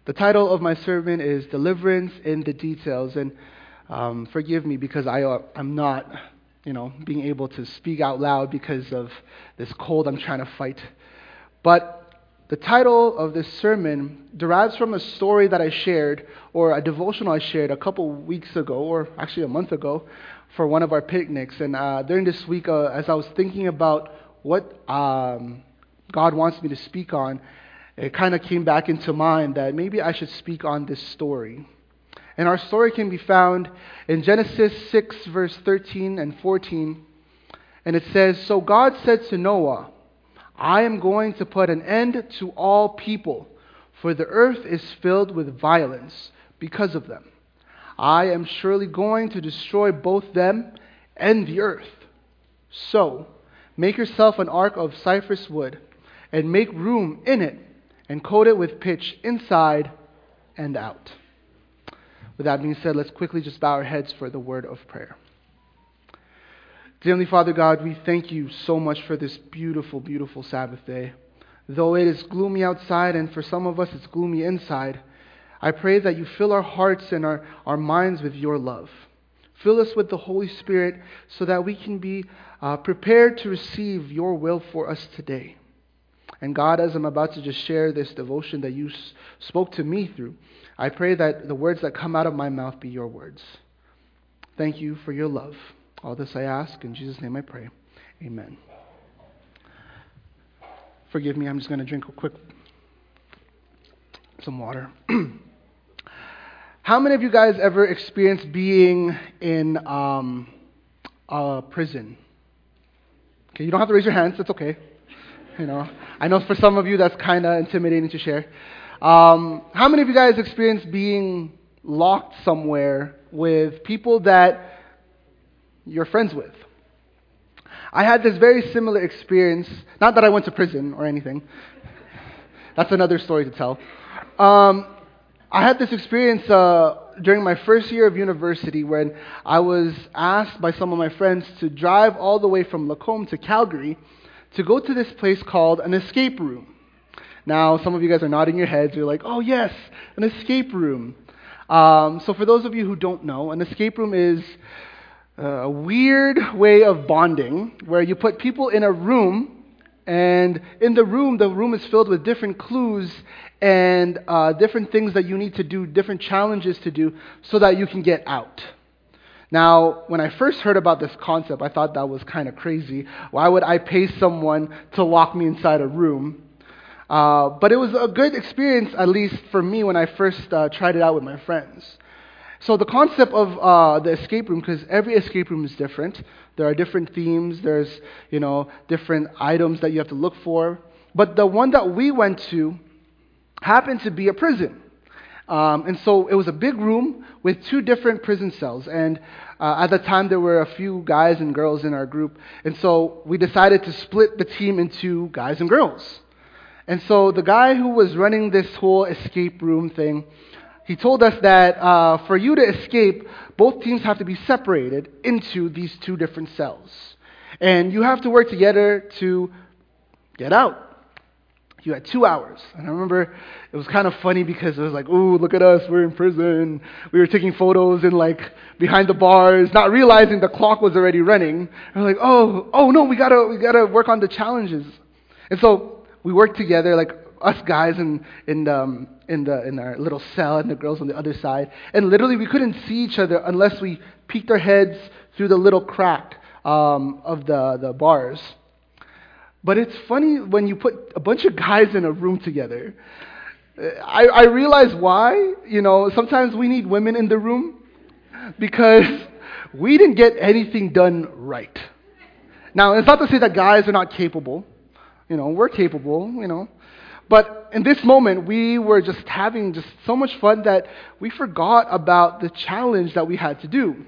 The title of my sermon is Deliverance in the Details, and forgive me because I'm not, being able to speak out loud because of this cold I'm trying to fight. But the title of this sermon derives from a story that I shared, or a devotional I shared a couple weeks ago, or actually a month ago, for one of our picnics. And during this week, as I was thinking about what God wants me to speak on, it kind of came back into mind that maybe I should speak on this story. And our story can be found in Genesis 6, verse 13 and 14. And it says, "So God said to Noah, I am going to put an end to all people, for the earth is filled with violence because of them. I am surely going to destroy both them and the earth. So make yourself an ark of cypress wood, and make room in it, and coat it with pitch inside and out." With that being said, let's quickly just bow our heads for the word of prayer. Dear Heavenly Father God, we thank you so much for this beautiful, beautiful Sabbath day. Though it is gloomy outside, and for some of us it's gloomy inside, I pray that you fill our hearts and our minds with your love. Fill us with the Holy Spirit so that we can be prepared to receive your will for us today. And God, as I'm about to just share this devotion that you spoke to me through, I pray that the words that come out of my mouth be your words. Thank you for your love. All this I ask, in Jesus' name I pray. Amen. Forgive me, I'm just going to drink some water. How many of you guys ever experienced being in a prison? Okay, you don't have to raise your hands, that's okay. I know for some of you that's kind of intimidating to share. How many of you guys experienced being locked somewhere with people that you're friends with? I had this very similar experience. Not that I went to prison or anything. That's another story to tell. I had this experience during my first year of university when I was asked by some of my friends to drive all the way from Lacombe to Calgary to go to this place called an escape room. Now, some of you guys are nodding your heads. You're like, oh yes, an escape room. So for those of you who don't know, an escape room is a weird way of bonding where you put people in a room, and in the room is filled with different clues and different things that you need to do, different challenges to do so that you can get out. Now, when I first heard about this concept, I thought that was kind of crazy. Why would I pay someone to lock me inside a room? But it was a good experience, at least for me, when I first tried it out with my friends. So the concept of the escape room, because every escape room is different. There are different themes. There's, different items that you have to look for. But the one that we went to happened to be a prison. And so it was a big room with two different prison cells. And at the time, there were a few guys and girls in our group. And so we decided to split the team into guys and girls. And so the guy who was running this whole escape room thing, he told us that for you to escape, both teams have to be separated into these two different cells. And you have to work together to get out. You had 2 hours. And I remember it was kind of funny because it was like, ooh, look at us, we're in prison. We were taking photos in behind the bars, not realizing the clock was already running. And we're like, oh no, we gotta work on the challenges. And so we worked together, like us guys in our little cell and the girls on the other side. And literally we couldn't see each other unless we peeked our heads through the little crack of the bars. But it's funny when you put a bunch of guys in a room together. I realize why. Sometimes we need women in the room because we didn't get anything done right. Now, it's not to say that guys are not capable. We're capable, But in this moment, we were just having so much fun that we forgot about the challenge that we had to do.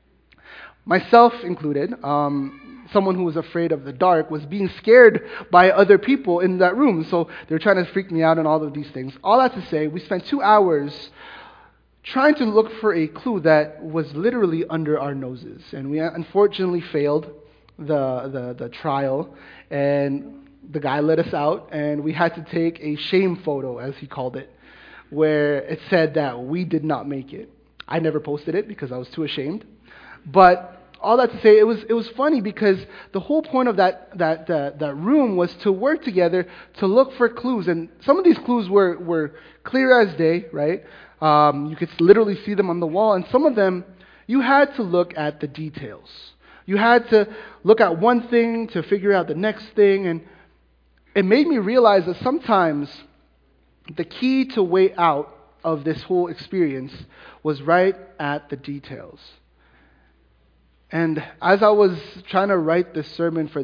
Myself included, someone who was afraid of the dark was being scared by other people in that room. So they were trying to freak me out and all of these things. All that to say, we spent 2 hours trying to look for a clue that was literally under our noses. And we unfortunately failed the trial. And the guy let us out, and we had to take a shame photo, as he called it, where it said that we did not make it. I never posted it because I was too ashamed. But all that to say, it was funny because the whole point of that room was to work together to look for clues. And some of these clues were clear as day, right? You could literally see them on the wall. And some of them, you had to look at the details. You had to look at one thing to figure out the next thing. And it made me realize that sometimes the key to way out of this whole experience was right at the details. And as I was trying to write this sermon for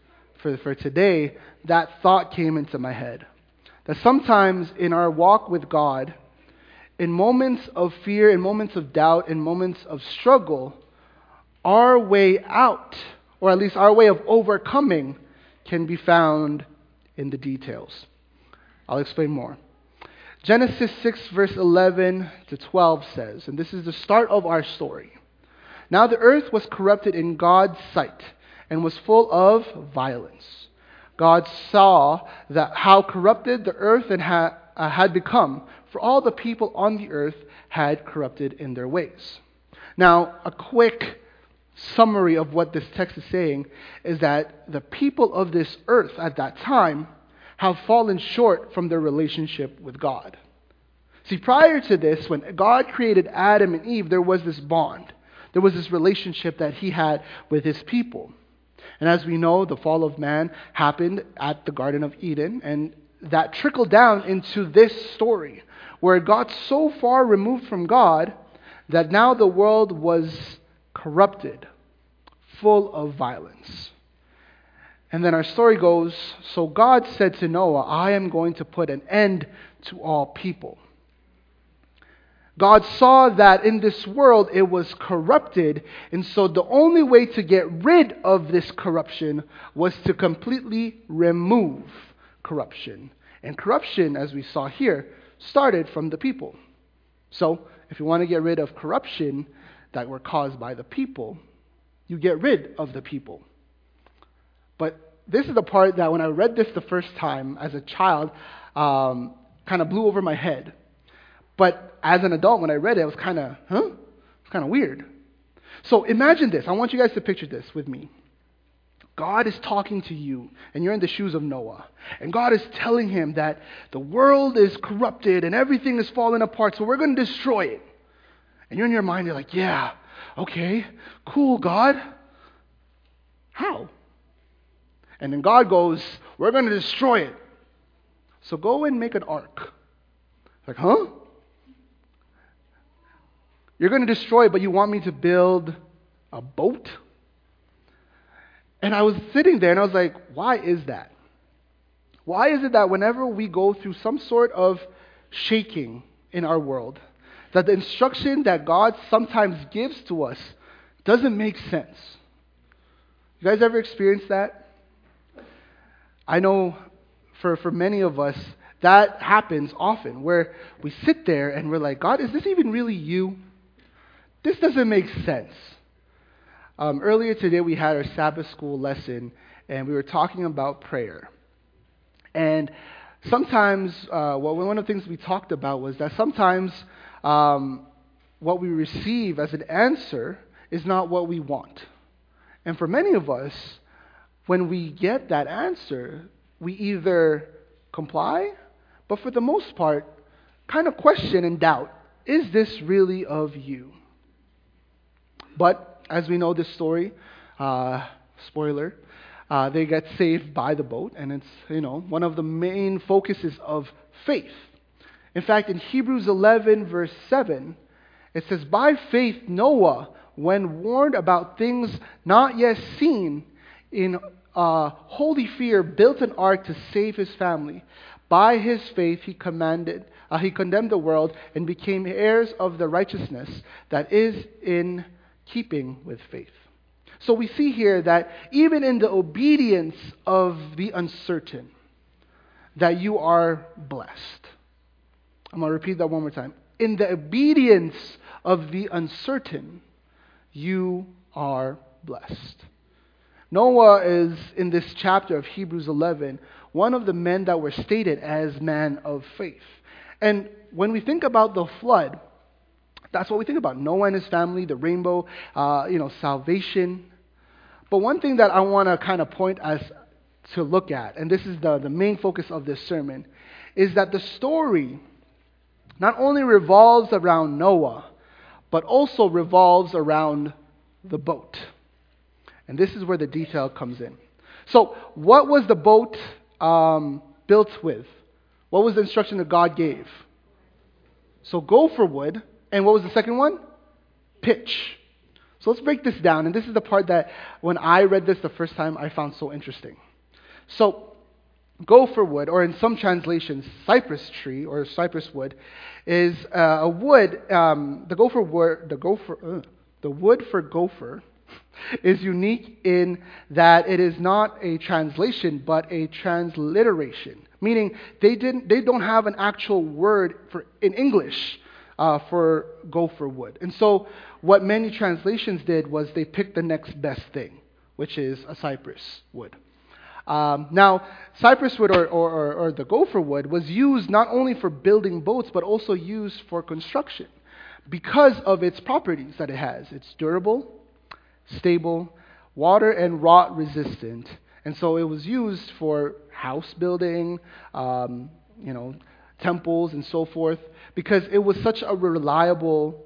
today, that thought came into my head. That sometimes in our walk with God, in moments of fear, in moments of doubt, in moments of struggle, our way out, or at least our way of overcoming, can be found in the details. I'll explain more. Genesis 6 verse 11 to 12 says, and this is the start of our story. Now the earth was corrupted in God's sight and was full of violence. God saw that how corrupted the earth had become, for all the people on the earth had corrupted in their ways. Now, a quick summary of what this text is saying is that the people of this earth at that time have fallen short from their relationship with God. See, prior to this, when God created Adam and Eve, there was this bond. There was this relationship that he had with his people. And as we know, the fall of man happened at the Garden of Eden, and that trickled down into this story, where it got so far removed from God that now the world was corrupted, full of violence. And then our story goes, so God said to Noah, I am going to put an end to all people. God saw that in this world it was corrupted, and so the only way to get rid of this corruption was to completely remove corruption. And corruption, as we saw here, started from the people. So, if you want to get rid of corruption that were caused by the people, you get rid of the people. But this is the part that when I read this the first time as a child, kind of blew over my head. But as an adult, when I read it, it was kind of, It's kind of weird. So imagine this. I want you guys to picture this with me. God is talking to you, and you're in the shoes of Noah. And God is telling him that the world is corrupted and everything is falling apart, so we're going to destroy it. And you're in your mind, you're like, yeah, okay, cool, God. How? And then God goes, we're going to destroy it. So go and make an ark. Like, huh? You're going to destroy it, but you want me to build a boat? And I was sitting there and I was like, why is that? Why is it that whenever we go through some sort of shaking in our world, that the instruction that God sometimes gives to us doesn't make sense? You guys ever experienced that? I know for many of us, that happens often, where we sit there and we're like, God, is this even really you? This doesn't make sense. Earlier today, we had our Sabbath school lesson, and we were talking about prayer. And sometimes, one of the things we talked about was that sometimes what we receive as an answer is not what we want. And for many of us, when we get that answer, we either comply, but for the most part, kind of question and doubt, is this really of you? But as we know this story, spoiler, they get saved by the boat, and it's, one of the main focuses of faith. In fact, in Hebrews 11 verse 7, it says, by faith Noah, when warned about things not yet seen, in holy fear built an ark to save his family. By his faith he condemned the world and became heirs of the righteousness that is in keeping with faith. So we see here that even in the obedience of the uncertain, that you are blessed. I'm going to repeat that one more time. In the obedience of the uncertain, you are blessed. Noah is, in this chapter of Hebrews 11, one of the men that were stated as man of faith. And when we think about the flood, that's what we think about. Noah and his family, the rainbow, salvation. But one thing that I want to kind of point us to look at, and this is the main focus of this sermon, is that the story not only revolves around Noah, but also revolves around the boat. And this is where the detail comes in. So, what was the boat built with? What was the instruction that God gave? So, gopher wood. And what was the second one? Pitch. So let's break this down. And this is the part that when I read this the first time, I found so interesting. So, gopher wood, or in some translations, cypress tree or cypress wood, is a wood. The wood for gopher is unique in that it is not a translation but a transliteration, meaning they don't have an actual word in English for gopher wood. And so what many translations did was they picked the next best thing, which is a cypress wood. Now, cypress wood or the gopher wood was used not only for building boats, but also used for construction because of its properties that it has. It's durable, stable, water and rot resistant. And so it was used for house building, temples and so forth, because it was such a reliable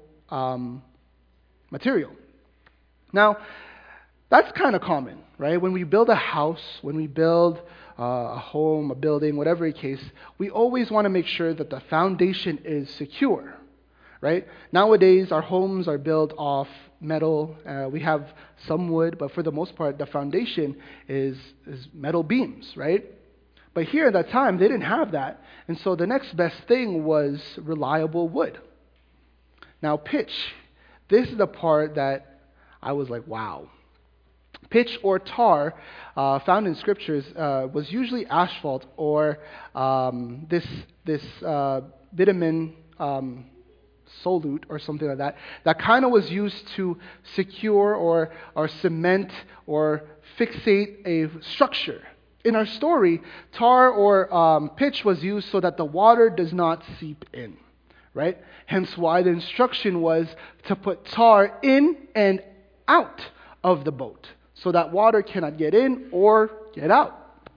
material. Now, that's kind of common, right? When we build a house, when we build a home, a building, whatever the case, we always want to make sure that the foundation is secure, right? Nowadays, our homes are built off metal. We have some wood, but for the most part, the foundation is metal beams, right? But here at that time, they didn't have that. And so the next best thing was reliable wood. Now, pitch. This is the part that I was like, wow. Pitch or tar, found in scriptures, was usually asphalt or this bitumen solute or something like that. That kind of was used to secure or cement or fixate a structure. In our story, tar or pitch was used so that the water does not seep in, right? Hence why the instruction was to put tar in and out of the boat so that water cannot get in or get out.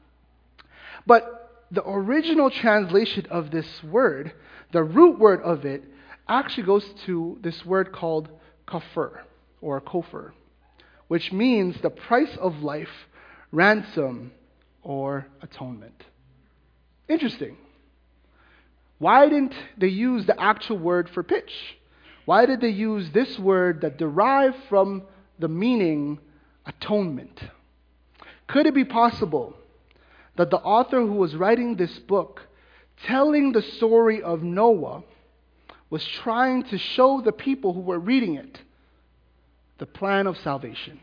But the original translation of this word, the root word of it, actually goes to this word called kafir or kofir, which means the price of life, ransom, or atonement. Interesting. Why didn't they use the actual word for pitch? Why did they use this word that derived from the meaning atonement? Could it be possible that the author who was writing this book, telling the story of Noah, was trying to show the people who were reading it the plan of salvation?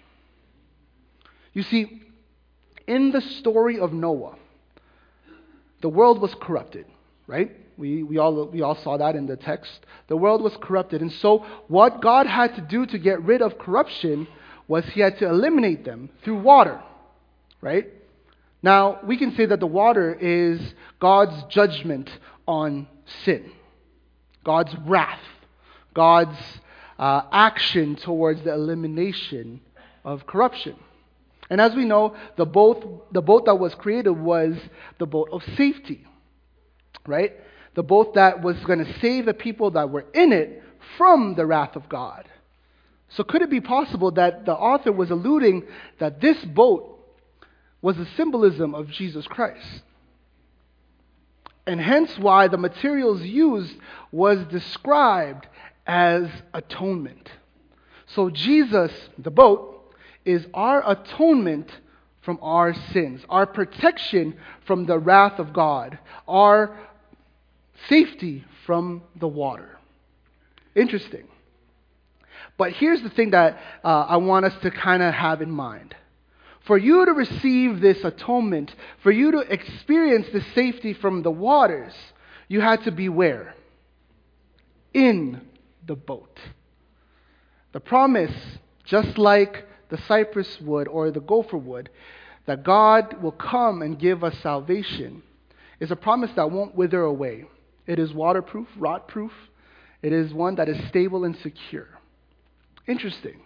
You see, in the story of Noah, the world was corrupted, right? We all saw that in the text. The world was corrupted. And so what God had to do to get rid of corruption was he had to eliminate them through water, right? Now, we can say that the water is God's judgment on sin, God's wrath, God's action towards the elimination of corruption. And as we know, the boat that was created was the boat of safety, right? The boat that was going to save the people that were in it from the wrath of God. So could it be possible that the author was alluding that this boat was a symbolism of Jesus Christ? And hence why the materials used was described as atonement. So Jesus, the boat, is our atonement from our sins, our protection from the wrath of God, our safety from the water. Interesting. But here's the thing that I want us to kind of have in mind. For you to receive this atonement, for you to experience the safety from the waters, you had to be where? In the boat. The promise, just like the cypress wood or the gopher wood, that God will come and give us salvation, is a promise that won't wither away. It is waterproof, rot-proof. It is one that is stable and secure. Interesting.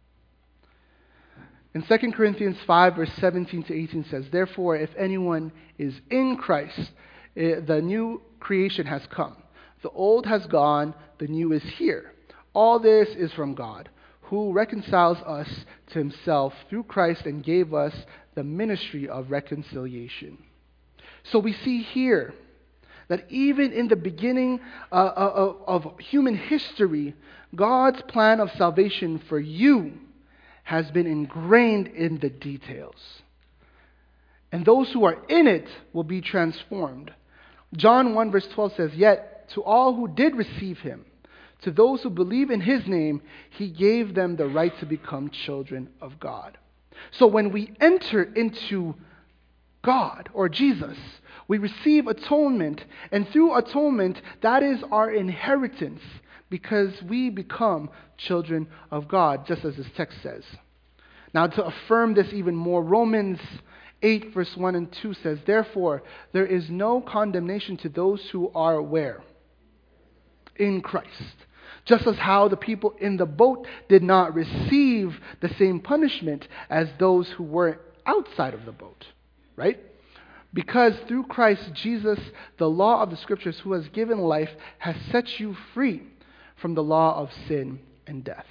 In 2 Corinthians 5, verse 17 to 18 says, "Therefore, if anyone is in Christ, the new creation has come. The old has gone, the new is here. All this is from God, who reconciles us to himself through Christ and gave us the ministry of reconciliation." So we see here that even in the beginning of human history, God's plan of salvation for you has been ingrained in the details. And those who are in it will be transformed. John 1 verse 12 says, "Yet to all who did receive him, to those who believe in his name, he gave them the right to become children of God." So when we enter into God or Jesus, we receive atonement, and through atonement, that is our inheritance, because we become children of God, just as this text says. Now, to affirm this even more, Romans 8, verse 1 and 2 says, "Therefore, there is no condemnation to those who are where? In Christ. Just as how the people in the boat did not receive the same punishment as those who were outside of the boat." Right? Because through Christ Jesus, the law of the Scriptures, who has given life, has set you free from the law of sin and death.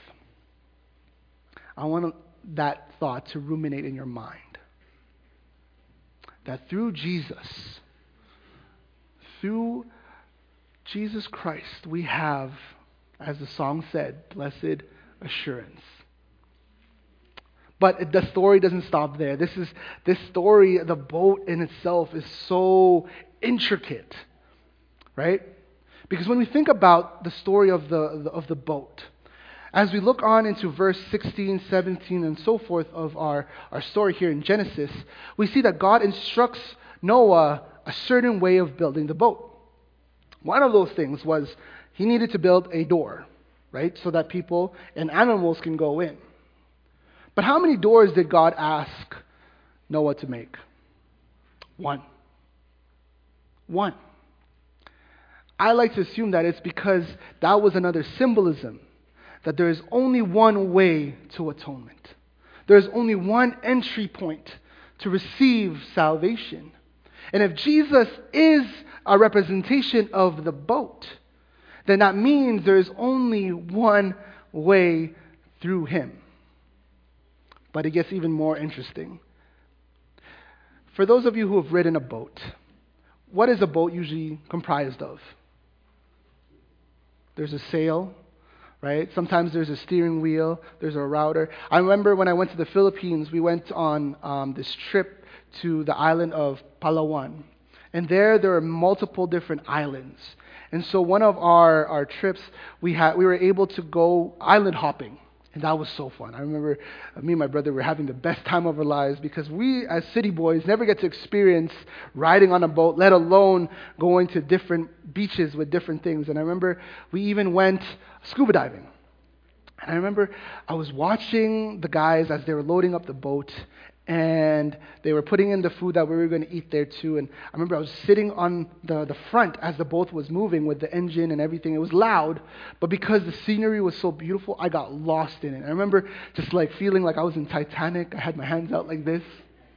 I want that thought to ruminate in your mind. That through Jesus Christ, we have, as the song said, blessed assurance. But the story doesn't stop there. This story, the boat in itself, is so intricate, right? Because when we think about the story of the boat, as we look on into verse 16, 17, and so forth of our story here in Genesis, we see that God instructs Noah a certain way of building the boat. One of those things was he needed to build a door, right, so that people and animals can go in. But how many doors did God ask Noah to make? One. I like to assume that it's because that was another symbolism, that there is only one way to atonement. There is only one entry point to receive salvation. And if Jesus is a representation of the boat, then that means there is only one way through him. But it gets even more interesting. For those of you who have ridden a boat, what is a boat usually comprised of? There's a sail, right? Sometimes there's a steering wheel, there's a rudder. I remember when I went to the Philippines, we went on this trip to the island of Palawan. And there are multiple different islands. And so one of our trips, we were able to go island hopping. And that was so fun. I remember me and my brother were having the best time of our lives because we, as city boys, never get to experience riding on a boat, let alone going to different beaches with different things. And I remember we even went scuba diving. And I remember I was watching the guys as they were loading up the boat, and they were putting in the food that we were going to eat there too. And I remember I was sitting on the front as the boat was moving with the engine and everything. It was loud, but because the scenery was so beautiful, I got lost in it. I remember just like feeling like I was in Titanic. I had my hands out like this.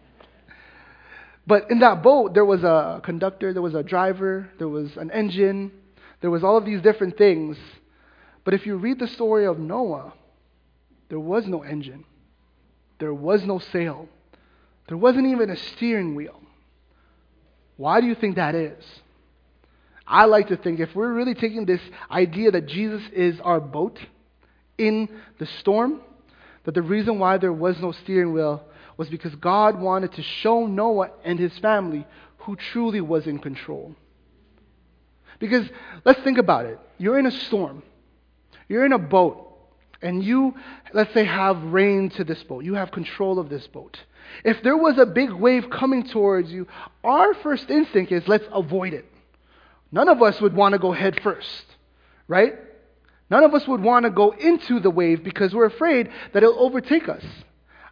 But in that boat, there was a conductor, there was a driver, there was an engine, there was all of these different things. But if you read the story of Noah, there was no engine. There was no sail. There wasn't even a steering wheel. Why do you think that is? I like to think if we're really taking this idea that Jesus is our boat in the storm, that the reason why there was no steering wheel was because God wanted to show Noah and his family who truly was in control. Because let's think about it. You're in a storm. You're in a boat. And you, let's say, have rein to this boat. You have control of this boat. If there was a big wave coming towards you, our first instinct is let's avoid it. None of us would want to go head first, right? None of us would want to go into the wave because we're afraid that it'll overtake us.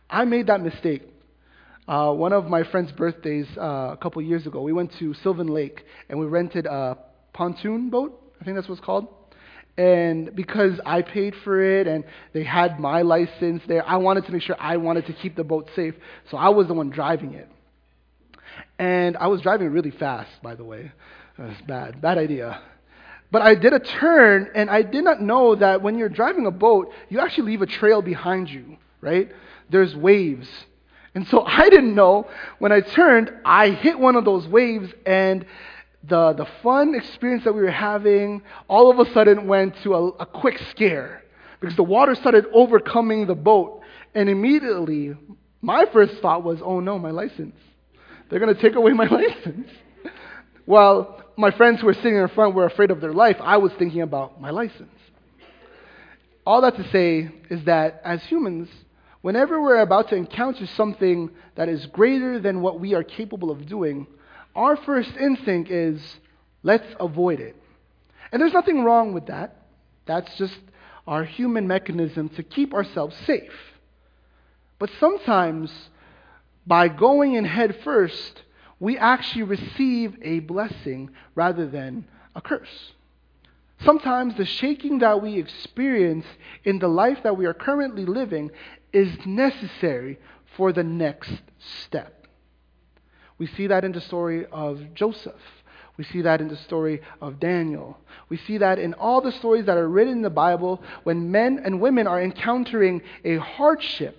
I made that mistake. One of my friend's birthdays a couple years ago, we went to Sylvan Lake and we rented a pontoon boat. I think that's what it's called. And because I paid for it and they had my license there, I wanted to make sure I wanted to keep the boat safe. So I was the one driving it. And I was driving really fast, by the way. It was bad idea. But I did a turn, and I did not know that when you're driving a boat, you actually leave a trail behind you, right? There's waves. And so I didn't know, when I turned, I hit one of those waves, and the fun experience that we were having all of a sudden went to a quick scare because the water started overcoming the boat. And immediately, my first thought was, oh no, my license. They're going to take away my license. Well, my friends who were sitting in front were afraid of their life. I was thinking about my license. All that to say is that as humans, whenever we're about to encounter something that is greater than what we are capable of doing, our first instinct is, let's avoid it. And there's nothing wrong with that. That's just our human mechanism to keep ourselves safe. But sometimes, by going in head first, we actually receive a blessing rather than a curse. Sometimes the shaking that we experience in the life that we are currently living is necessary for the next step. We see that in the story of Joseph. We see that in the story of Daniel. We see that in all the stories that are written in the Bible when men and women are encountering a hardship.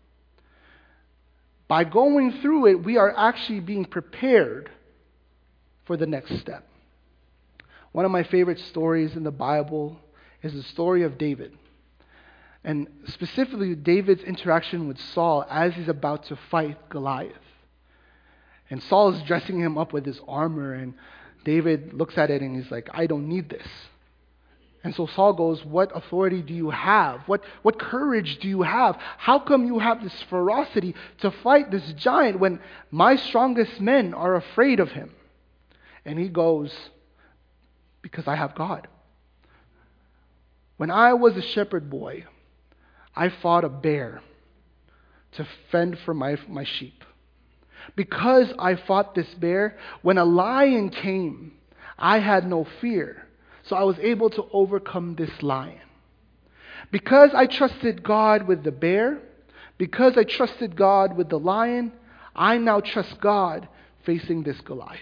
By going through it, we are actually being prepared for the next step. One of my favorite stories in the Bible is the story of David. And specifically, David's interaction with Saul as he's about to fight Goliath. And Saul is dressing him up with his armor, and David looks at it and he's like, I don't need this. And so Saul goes, what authority do you have? What courage do you have? How come you have this ferocity to fight this giant when my strongest men are afraid of him? And he goes, because I have God. When I was a shepherd boy, I fought a bear to fend for my sheep. Because I fought this bear, when a lion came, I had no fear. So I was able to overcome this lion. Because I trusted God with the bear, because I trusted God with the lion, I now trust God facing this Goliath.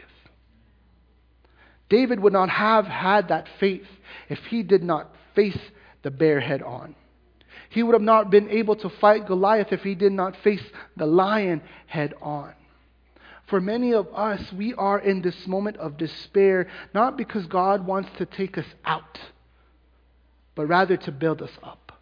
David would not have had that faith if he did not face the bear head on. He would have not been able to fight Goliath if he did not face the lion head on. For many of us, we are in this moment of despair, not because God wants to take us out, but rather to build us up.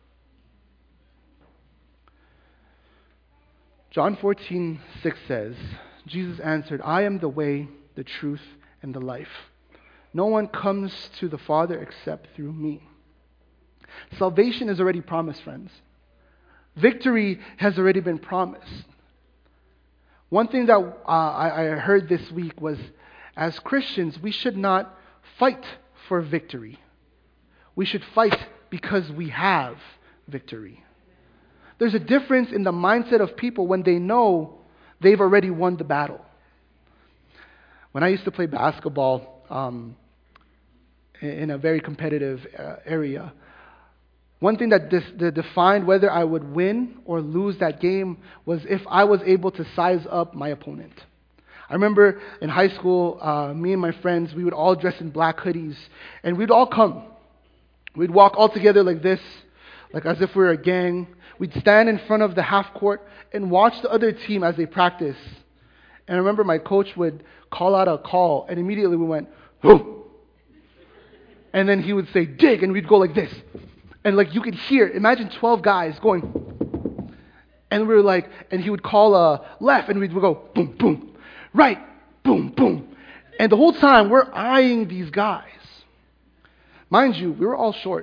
John 14:6 says, Jesus answered, I am the way, the truth, and the life. No one comes to the Father except through me. Salvation is already promised, friends. Victory has already been promised. One thing that I heard this week was, as Christians, we should not fight for victory. We should fight because we have victory. There's a difference in the mindset of people when they know they've already won the battle. When I used to play basketball in a very competitive area, one thing that defined whether I would win or lose that game was if I was able to size up my opponent. I remember in high school, me and my friends, we would all dress in black hoodies, and we'd all come. We'd walk all together like this, like as if we were a gang. We'd stand in front of the half court and watch the other team as they practice. And I remember my coach would call out a call, and immediately we went, "Who?" And then he would say, "Dig," and we'd go like this. And like you could hear, imagine 12 guys going, and we were like, and he would call left, and we'd go boom, boom, right, boom, boom. And the whole time we're eyeing these guys. Mind you, we were all short.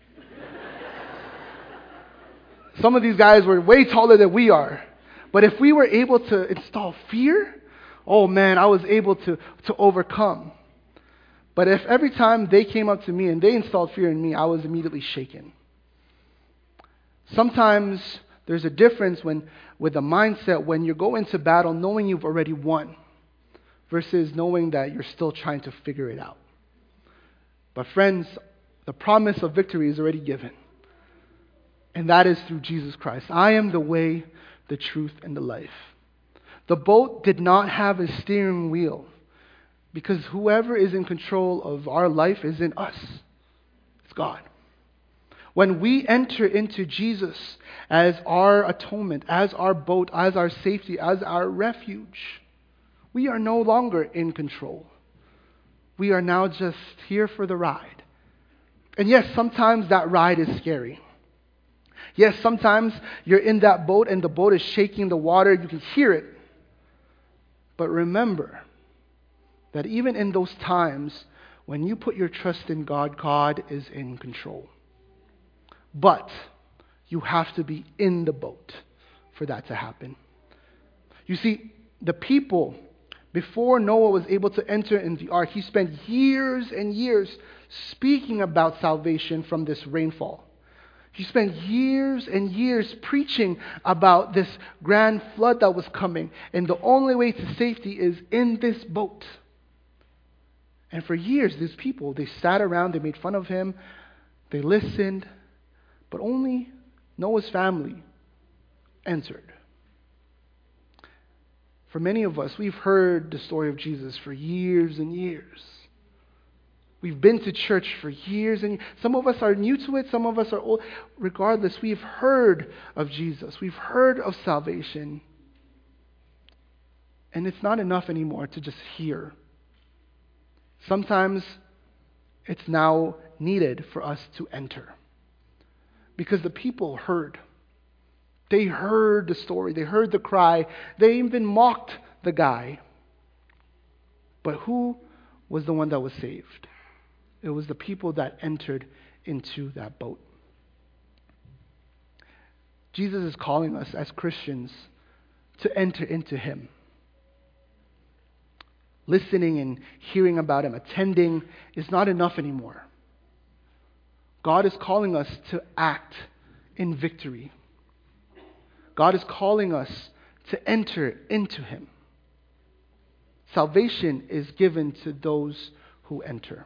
Some of these guys were way taller than we are. But if we were able to install fear, oh man, I was able to overcome. But if every time they came up to me and they installed fear in me, I was immediately shaken. Sometimes There's a difference with the mindset when you go into battle knowing you've already won versus knowing that you're still trying to figure it out. But friends, the promise of victory is already given. And that is through Jesus Christ. I am the way, the truth, and the life. The boat did not have a steering wheel because whoever is in control of our life isn't us. It's God. When we enter into Jesus as our atonement, as our boat, as our safety, as our refuge, we are no longer in control. We are now just here for the ride. And yes, sometimes that ride is scary. Yes, sometimes you're in that boat and the boat is shaking the water. You can hear it. But remember that even in those times when you put your trust in God, God is in control. But you have to be in the boat for that to happen. You see, the people, before Noah was able to enter in the ark, he spent years and years speaking about salvation from this rainfall. He spent years and years preaching about this grand flood that was coming. And the only way to safety is in this boat. And for years, these people, they sat around, they made fun of him, they listened, but only Noah's family entered. For many of us, we've heard the story of Jesus for years and years. We've been to church for years and years. Some of us are new to it, some of us are old. Regardless, we've heard of Jesus. We've heard of salvation. And it's not enough anymore to just hear. Sometimes it's now needed for us to enter. Because the people heard. They heard the story. They heard the cry. They even mocked the guy. But who was the one that was saved? It was the people that entered into that boat. Jesus is calling us as Christians to enter into Him. Listening and hearing about Him, attending is not enough anymore. God is calling us to act in victory. God is calling us to enter into Him. Salvation is given to those who enter.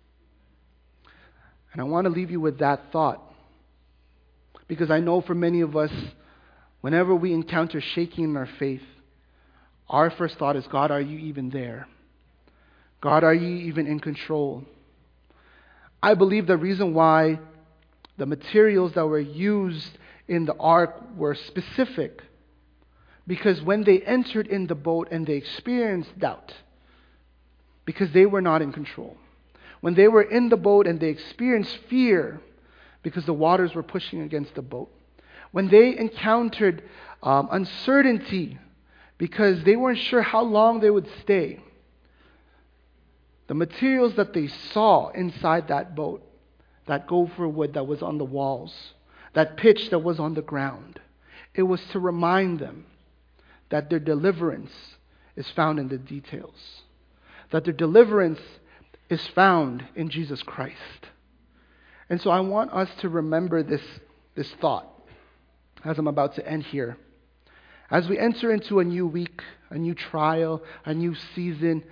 And I want to leave you with that thought. Because I know for many of us, whenever we encounter shaking in our faith, our first thought is, God, are you even there? God, are you even in control? I believe the reason why the materials that were used in the ark were specific, because when they entered in the boat and they experienced doubt, because they were not in control. When they were in the boat and they experienced fear, because the waters were pushing against the boat. When they encountered uncertainty, because they weren't sure how long they would stay. The materials that they saw inside that boat, that gopher wood that was on the walls, that pitch that was on the ground, it was to remind them that their deliverance is found in the details. That their deliverance is found in Jesus Christ. And so I want us to remember this thought as I'm about to end here. As we enter into a new week, a new trial, a new season,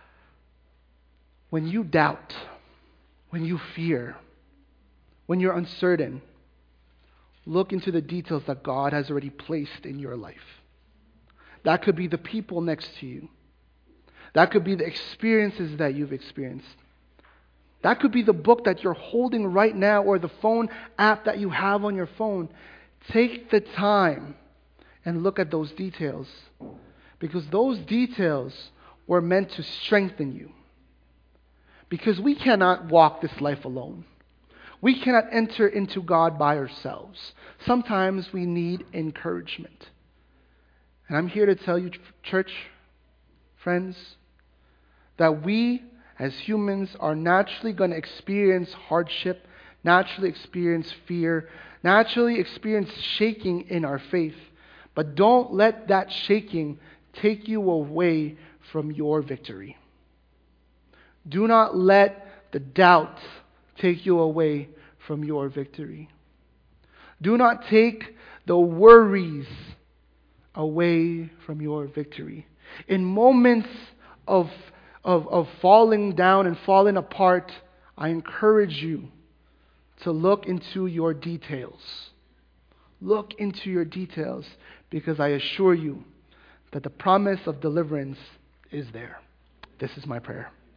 when you doubt, when you fear, when you're uncertain, look into the details that God has already placed in your life. That could be the people next to you. That could be the experiences that you've experienced. That could be the book that you're holding right now or the phone app that you have on your phone. Take the time and look at those details, because those details were meant to strengthen you. Because we cannot walk this life alone. We cannot enter into God by ourselves. Sometimes we need encouragement. And I'm here to tell you, church, friends, that we as humans are naturally going to experience hardship, naturally experience fear, naturally experience shaking in our faith. But don't let that shaking take you away from your victory. Do not let the doubt take you away from your victory. Do not take the worries away from your victory. In moments of falling down and falling apart, I encourage you to look into your details. Look into your details, because I assure you that the promise of deliverance is there. This is my prayer.